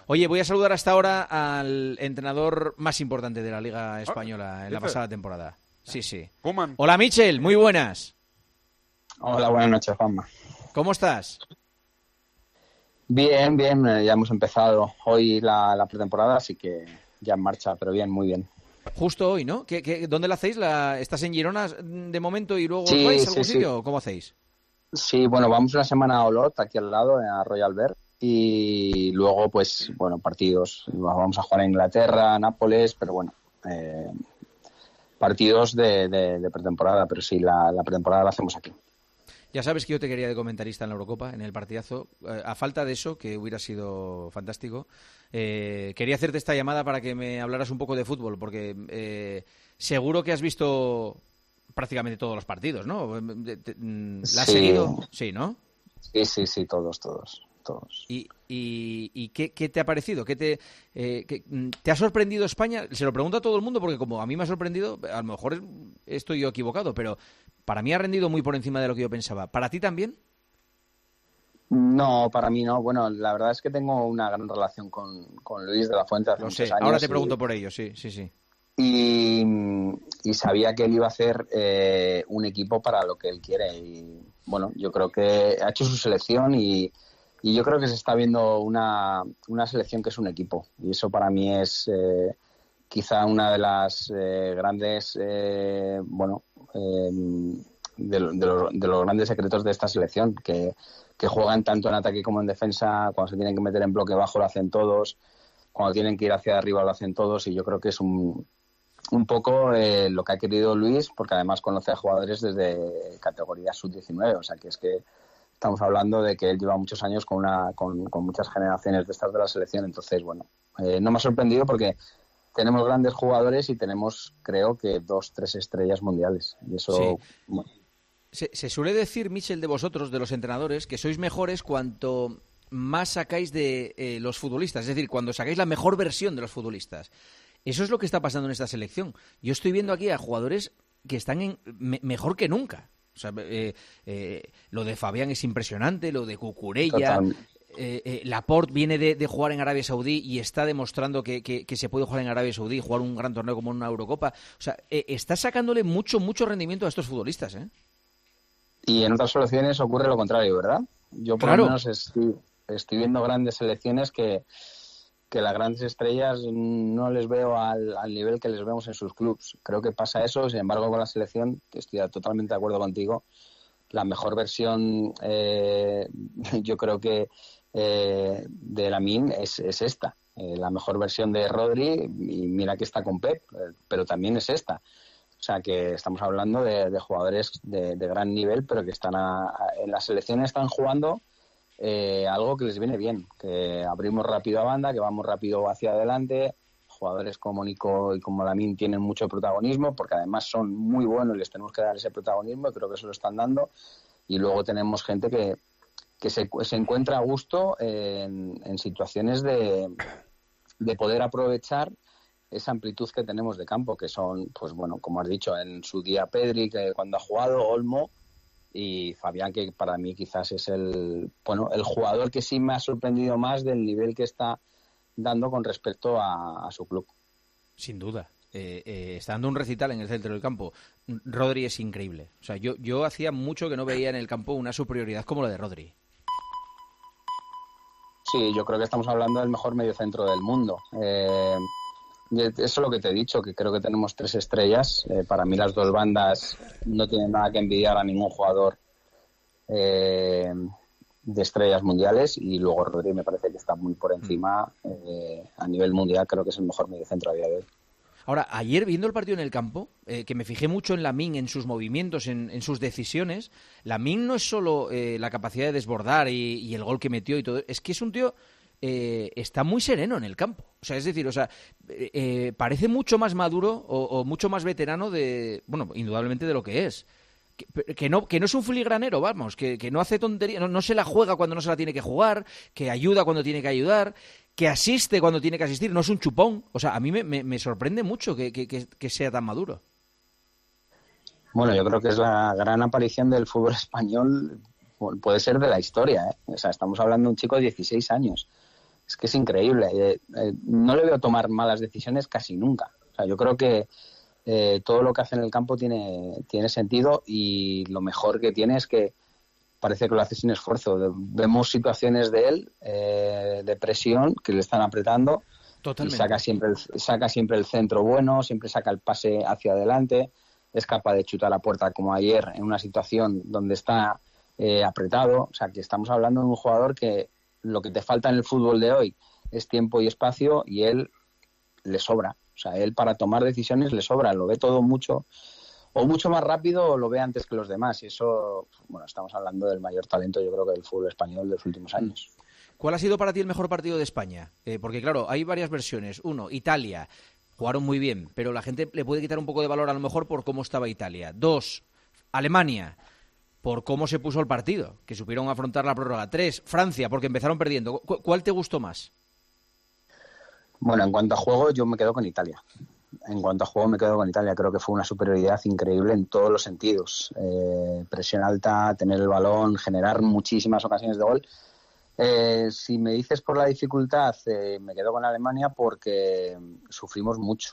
Oye, voy a saludar hasta ahora al entrenador más importante de la Liga Española en la pasada temporada. Sí, sí. Koeman. Hola, Michel, muy buenas. Hola, buenas noches, Juanma. ¿Cómo estás? Bien, bien, ya hemos empezado hoy la pretemporada, así que ya en marcha, pero bien, muy bien. Justo hoy, ¿no? ¿Dónde la hacéis? ¿Estás en Girona de momento y luego os Sí, vais a algún sí, sitio? sí. ¿O cómo hacéis? Sí, bueno, vamos una semana a Olot, aquí al lado, a Royal Bear, y luego, pues, bueno, partidos. Vamos a jugar a Inglaterra, Nápoles, pero bueno, partidos de pretemporada, pero sí, la pretemporada la hacemos aquí. Ya sabes que yo te quería de comentarista en la Eurocopa, en el partidazo. A falta de eso, que hubiera sido fantástico, quería hacerte esta llamada para que me hablaras un poco de fútbol, porque seguro que has visto prácticamente todos los partidos, ¿no? ¿La has seguido? Sí, ¿no? Sí, todos. ¿Y qué te ha parecido? ¿Te ha sorprendido España? Se lo pregunto a todo el mundo porque como a mí me ha sorprendido, a lo mejor estoy yo equivocado, pero para mí ha rendido muy por encima de lo que yo pensaba. ¿Para ti también? No, para mí no. Bueno, la verdad es que tengo una gran relación con Luis de la Fuente hace muchos años. Ahora te pregunto por ello, sí. Y sabía que él iba a hacer un equipo para lo que él quiere. Y bueno, yo creo que ha hecho su selección y yo creo que se está viendo una selección que es un equipo. Y eso para mí es quizá una de las grandes, de los grandes secretos de esta selección, que juegan tanto en ataque como en defensa. Cuando se tienen que meter en bloque bajo lo hacen todos, cuando tienen que ir hacia arriba lo hacen todos, y yo creo que es un poco lo que ha querido Luis, porque además conoce a jugadores desde categoría sub-19, o sea que es que estamos hablando de que él lleva muchos años con muchas generaciones de estas de la selección. Entonces, bueno, no me ha sorprendido porque tenemos grandes jugadores y tenemos, creo que 2-3 estrellas mundiales, y eso... Sí. Bueno. Se suele decir, Michel, de vosotros, de los entrenadores, que sois mejores cuanto más sacáis de los futbolistas, es decir, cuando sacáis la mejor versión de los futbolistas. Eso es lo que está pasando en esta selección. Yo estoy viendo aquí a jugadores que están mejor que nunca. O sea, lo de Fabián es impresionante, lo de Cucurella. Laporte viene de jugar en Arabia Saudí y está demostrando que se puede jugar en Arabia Saudí, jugar un gran torneo como una Eurocopa. O sea, está sacándole mucho rendimiento a estos futbolistas, ¿eh? Y en otras selecciones ocurre lo contrario, ¿verdad? Yo por lo menos estoy viendo grandes selecciones que las grandes estrellas no les veo al nivel que les vemos en sus clubs. Creo que pasa eso. Sin embargo, con la selección, estoy totalmente de acuerdo contigo. La mejor versión, yo creo que de Lamine es esta. La mejor versión de Rodri, y mira que está con Pep, pero también es esta. O sea que estamos hablando de jugadores de gran nivel, pero que están en la selección están jugando algo que les viene bien, que abrimos rápido a banda, que vamos rápido hacia adelante. Jugadores como Nico y como Lamine tienen mucho protagonismo, porque además son muy buenos y les tenemos que dar ese protagonismo, y creo que se lo están dando. Y luego tenemos gente que se encuentra a gusto en situaciones de poder aprovechar esa amplitud que tenemos de campo, que son, pues bueno, como has dicho, en su día Pedri, que cuando ha jugado, Olmo, y Fabián, que para mí quizás es el jugador que sí me ha sorprendido más del nivel que está dando con respecto a su club. Sin duda. Está dando un recital en el centro del campo. Rodri es increíble. O sea, yo hacía mucho que no veía en el campo una superioridad como la de Rodri. Sí, yo creo que estamos hablando del mejor mediocentro del mundo. Eso es lo que te he dicho, que creo que tenemos 3 estrellas. Para mí las dos bandas no tienen nada que envidiar a ningún jugador de estrellas mundiales, y luego Rodri me parece que está muy por encima a nivel mundial. Creo que es el mejor mediocentro a día de hoy. Ahora, ayer viendo el partido en el campo, que me fijé mucho en Lamine, en sus movimientos, en sus decisiones, Lamine no es solo la capacidad de desbordar y el gol que metió y todo, es que es un tío... está muy sereno en el campo. O sea, es decir, parece mucho más maduro o mucho más veterano indudablemente de lo que es. Que no es un filigranero, vamos, que no hace tontería, no se la juega cuando no se la tiene que jugar, que ayuda cuando tiene que ayudar, que asiste cuando tiene que asistir, no es un chupón. O sea, a mí me sorprende mucho que sea tan maduro. Bueno, yo creo que es la gran aparición del fútbol español, puede ser de la historia, ¿eh? O sea, estamos hablando de un chico de 16 años. Es que es increíble. No le veo tomar malas decisiones casi nunca. O sea, yo creo que todo lo que hace en el campo tiene sentido, y lo mejor que tiene es que parece que lo hace sin esfuerzo. Vemos situaciones de él de presión que le están apretando. Totalmente. Y saca siempre el centro bueno, siempre saca el pase hacia adelante, es capaz de chutar a la puerta como ayer en una situación donde está apretado. O sea, que estamos hablando de un jugador que lo que te falta en el fútbol de hoy es tiempo y espacio, y él le sobra. O sea, él para tomar decisiones le sobra, lo ve todo mucho más rápido, o lo ve antes que los demás. Y eso, bueno, estamos hablando del mayor talento, yo creo, que del fútbol español de los últimos años. ¿Cuál ha sido para ti el mejor partido de España? Porque, claro, hay varias versiones. Uno, Italia. Jugaron muy bien, pero la gente le puede quitar un poco de valor a lo mejor por cómo estaba Italia. 2, Alemania, por cómo se puso el partido, que supieron afrontar la prórroga. 3, Francia, porque empezaron perdiendo. ¿Cuál te gustó más? Bueno, en cuanto a juego, yo me quedo con Italia. Creo que fue una superioridad increíble en todos los sentidos. Presión alta, tener el balón, generar muchísimas ocasiones de gol. Si me dices por la dificultad, me quedo con Alemania, porque sufrimos mucho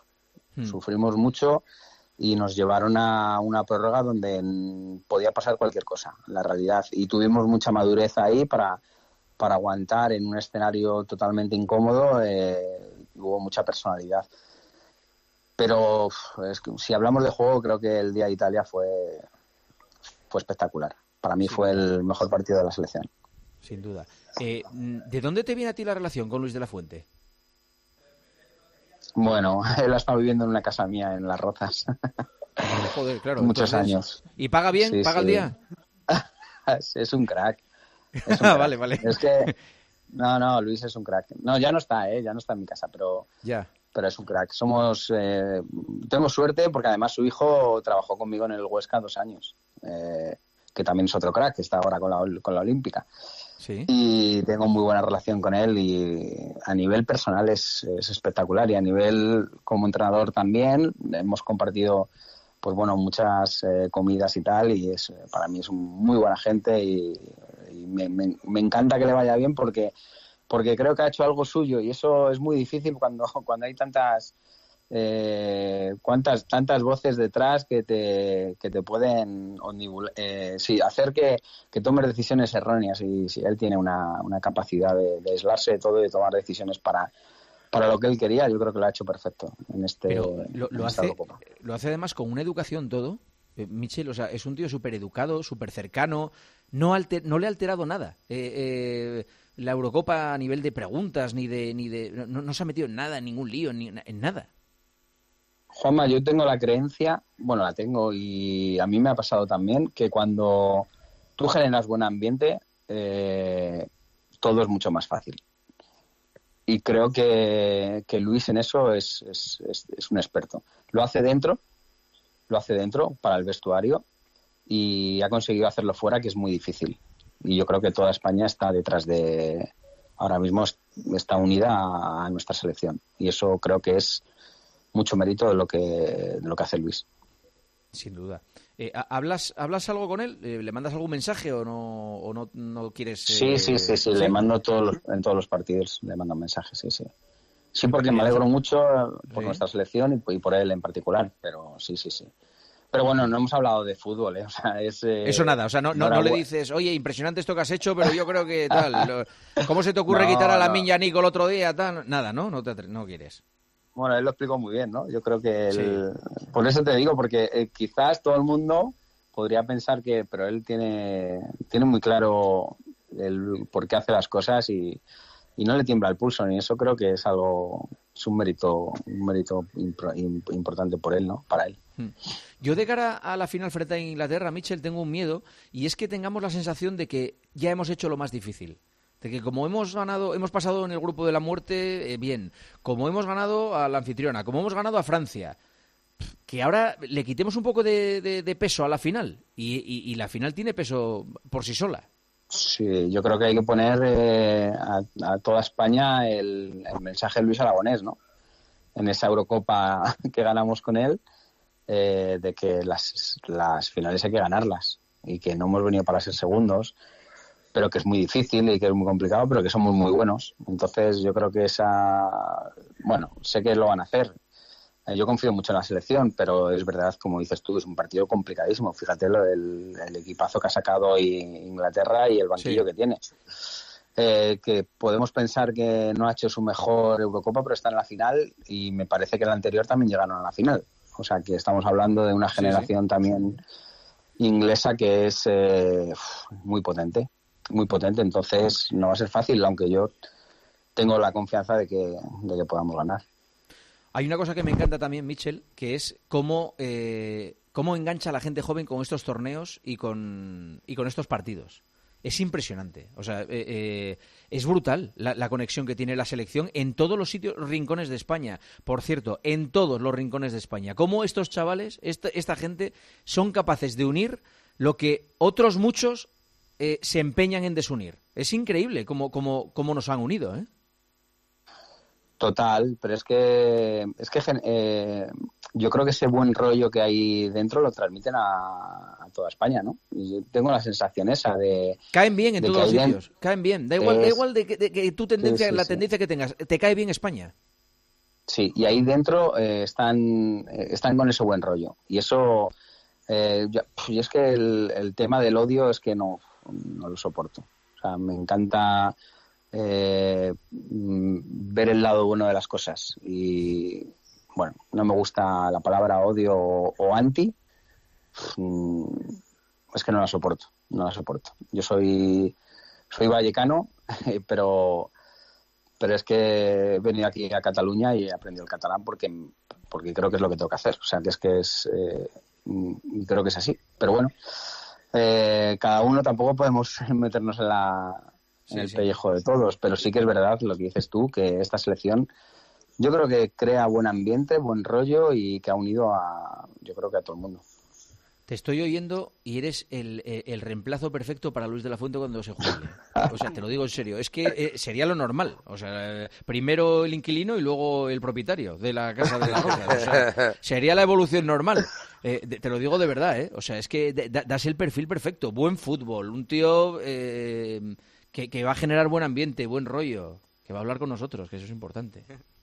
y nos llevaron a una prórroga donde podía pasar cualquier cosa, la realidad, y tuvimos mucha madurez ahí para aguantar en un escenario totalmente incómodo. Hubo mucha personalidad, pero es que, si hablamos de juego, creo que el día de Italia fue espectacular. Para mí fue el mejor partido de la selección. Sin duda. ¿De dónde te viene a ti la relación con Luis de la Fuente? Bueno, él ha estado viviendo en una casa mía en Las Rozas. Joder, claro. Muchos años. ¿Y paga bien? Sí, ¿Paga el día? Es un crack. Vale. Es que... No, Luis es un crack. No, ya no está en mi casa, pero es un crack. Tenemos suerte, porque además su hijo trabajó conmigo en el Huesca 2 años, que también es otro crack, que está ahora con la Olímpica. Sí. Y tengo muy buena relación con él, y a nivel personal es espectacular, y a nivel como entrenador también. Hemos compartido pues bueno, muchas comidas y tal, y para mí es muy buena gente, y me encanta que le vaya bien, porque creo que ha hecho algo suyo, y eso es muy difícil cuando hay tantas voces detrás que te pueden hacer que tomes decisiones erróneas. Y si él tiene una capacidad de aislarse de todo y de tomar decisiones para lo que él quería, yo creo que lo ha hecho perfecto en lo hace además con una educación todo. Michel, o sea, es un tío súper educado, súper cercano, no le ha alterado nada. La Eurocopa a nivel de preguntas, no se ha metido en nada, en ningún lío, en nada. Juanma, yo tengo la creencia, bueno, la tengo, y a mí me ha pasado también, que cuando tú generas buen ambiente, todo es mucho más fácil. Y creo que Luis en eso es un experto. Lo hace dentro para el vestuario, y ha conseguido hacerlo fuera, que es muy difícil. Y yo creo que toda España está ahora mismo está unida a nuestra selección. Y eso creo que es mucho mérito de lo que hace Luis. Sin duda. ¿Hablas algo con él? ¿Le mandas algún mensaje o no quieres...? Sí. Le mando en todos los partidos, le mando mensajes, sí. Sí, porque me alegro mucho por nuestra selección y por él en particular, pero sí. Pero bueno, no hemos hablado de fútbol, ¿eh? O sea, eso nada, o sea, no le dices, oye, impresionante esto que has hecho, pero yo creo que tal... ¿Cómo se te ocurre quitar a Lamine Yamal el otro día? Tal? Nada, ¿no? No quieres. Bueno, él lo explicó muy bien, ¿no? Yo creo que por eso te digo, porque quizás todo el mundo podría pensar pero él tiene muy claro el por qué hace las cosas, y no le tiembla el pulso, y eso creo que es un mérito importante por él, ¿no? Para él. Yo, de cara a la final frente a Inglaterra, Michel, tengo un miedo, y es que tengamos la sensación de que ya hemos hecho lo más difícil. De que como hemos pasado en el grupo de la muerte, bien, como hemos ganado a la anfitriona, como hemos ganado a Francia, que ahora le quitemos un poco de peso a la final, y la final tiene peso por sí sola. Sí, yo creo que hay que poner a toda España el mensaje de Luis Aragonés, ¿no? En esa Eurocopa que ganamos con él, de que las finales hay que ganarlas, y que no hemos venido para ser segundos. pero que es muy difícil y que es muy complicado, pero que somos muy buenos. Entonces yo creo que sé que lo van a hacer. Yo confío mucho en la selección, pero es verdad, como dices tú, es un partido complicadísimo. Fíjate el equipazo que ha sacado hoy Inglaterra y el banquillo que tiene. Que podemos pensar que no ha hecho su mejor Eurocopa, pero está en la final, y me parece que el anterior también llegaron a la final. O sea que estamos hablando de una generación también inglesa que es muy potente, muy potente. Entonces no va a ser fácil, aunque yo tengo la confianza de que podamos ganar. Hay una cosa que me encanta también, Mitchell, que es cómo engancha a la gente joven con estos torneos y con estos partidos. Es impresionante. O sea, es brutal la conexión que tiene la selección en todos los rincones de España. Por cierto, en todos los rincones de España. Cómo estos chavales, esta gente, son capaces de unir lo que otros muchos se empeñan en desunir. Es increíble cómo nos han unido, ¿eh? Total, pero es que yo creo que ese buen rollo que hay dentro lo transmiten a toda España, ¿no? Y yo tengo la sensación esa de... Caen bien en todos los sitios, caen bien. Da igual de que tu tendencia, la tendencia que tengas, te cae bien España. Sí, y ahí dentro están con ese buen rollo. Y eso... y es que el tema del odio es que no lo soporto. O sea, me encanta... ver el lado bueno de las cosas, y bueno, no me gusta la palabra odio o anti. Es que no la soporto. Yo soy vallecano, pero es que he venido aquí a Cataluña y he aprendido el catalán porque creo que es lo que tengo que hacer. O sea, que creo que es así, pero bueno, cada uno, tampoco podemos meternos en el pellejo de todos, pero sí que es verdad lo que dices tú, que esta selección yo creo que crea buen ambiente, buen rollo, y que ha unido yo creo que a todo el mundo. Te estoy oyendo y eres el reemplazo perfecto para Luis de la Fuente cuando se jubile. O sea, te lo digo en serio. Es que sería lo normal. O sea, primero el inquilino y luego el propietario de la Casa de la Rosa. O sea, sería la evolución normal. Te lo digo de verdad, ¿eh? O sea, es que das el perfil perfecto. Buen fútbol, un tío que va a generar buen ambiente, buen rollo, que va a hablar con nosotros, que eso es importante.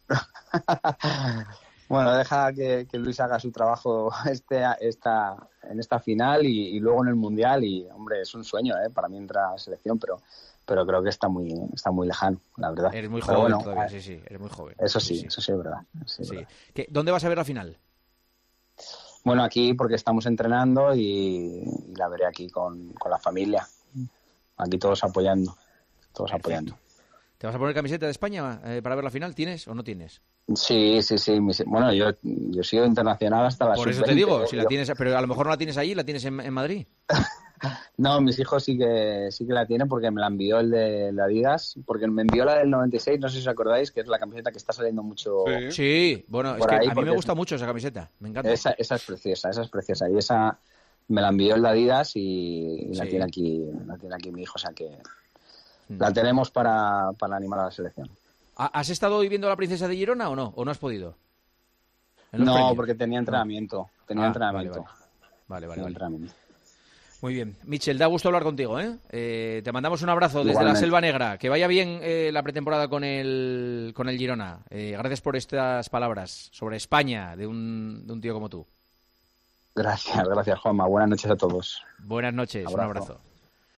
Bueno, deja que Luis haga su trabajo en esta final y luego en el Mundial, y hombre, es un sueño para mí entrar a la selección, pero creo que está muy lejano, la verdad. Eres muy joven todavía, sí, eres muy joven. Eso sí es verdad. Sí. ¿Dónde vas a ver la final? Bueno, aquí, porque estamos entrenando, y la veré aquí con la familia, aquí todos apoyando. ¿Te vas a poner camiseta de España para ver la final? ¿Tienes o no tienes? Sí. Bueno, yo he sido internacional hasta la Por eso te digo, si la tienes, pero a lo mejor no la tienes allí, la tienes en Madrid. No, mis hijos sí que la tienen, porque me la envió el de la Adidas, porque me envió la del 96, no sé si os acordáis, que es la camiseta que está saliendo mucho. Sí, bueno, es que a mí me gusta mucho esa camiseta, me encanta. Esa es preciosa, y esa me la envió el de Adidas y la tiene aquí mi hijo, o sea que la tenemos para animar a la selección. ¿Has estado hoy viendo a la princesa de Girona o no? ¿O no has podido? No, premios. Porque tenía entrenamiento. Vale. Entrenamiento. Muy bien. Mitchell, da gusto hablar contigo, ¿eh? Te mandamos un abrazo desde Igualmente. la Selva Negra. Que vaya bien la pretemporada con el Girona. Gracias por estas palabras sobre España de un tío como tú. Gracias, Juanma. Buenas noches a todos. Buenas noches, un abrazo.